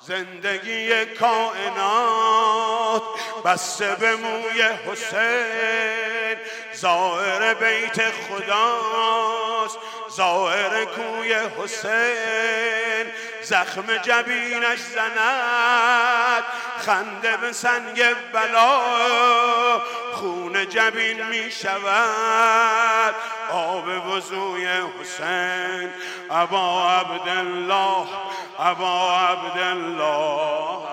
زندگی کائنات بسته به موی حسین، زائر بیت خداست، زائر کوی حسین. زخم جبینش زند خنده به سنگ بلا، خون جبین می شود آب وضوی حسین. ابا عبدالله، ابا عبدالله،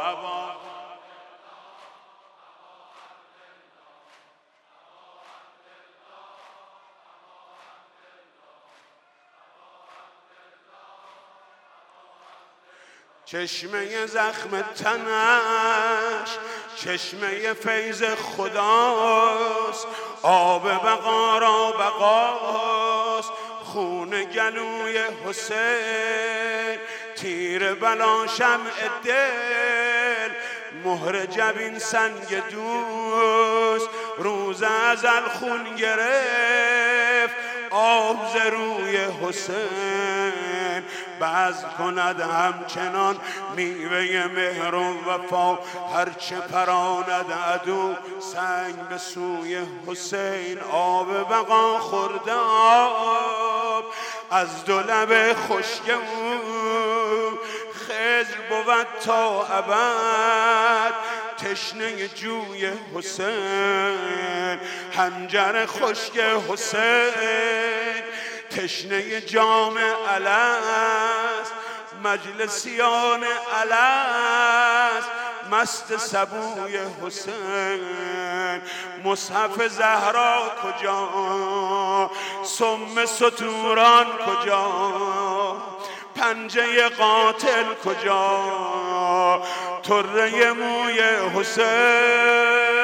چشمه زخم تنش چشمه فیض خداست، آب بقا را بقاست، خون گلوی حسین. تیر بلا شمع دل، مهر جبین سنگ دوست، روز ازل خون گرفت آب ز روی حسین. بذل کند همچنان میوه مهر و وفا، هرچه پراند عدو سنگ به سوی حسین. آب بقا خورده آب از دو لب خشک او، خضر بود تا ابد تشنه جوی حسین. حنجر خشک حسین تشنه جام الست، مجلسیان الست مست سبوی حسین. مصحف زهرا کجا، سم ستوران کجا، پنجه قاتل کجا، طره موی حسین.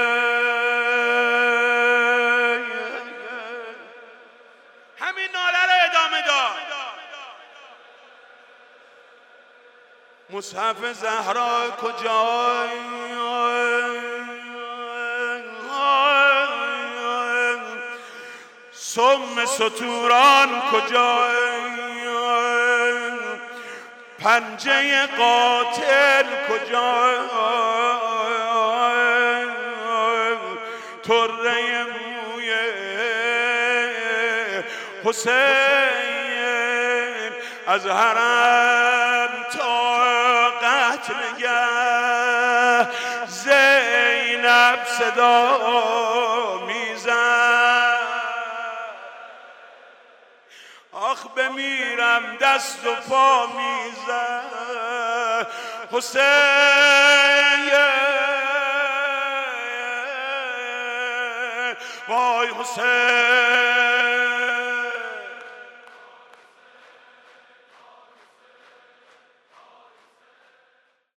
همین ناله رو ادامه داد. مصحف زهرا کجا، سم ستوران کجا، پنجه قاتل کجا، طره موی حسین. از حرم تا قتلگه زینب صدا میزد، آخ بمیرم دست و پا میزد حسین. وای حسین.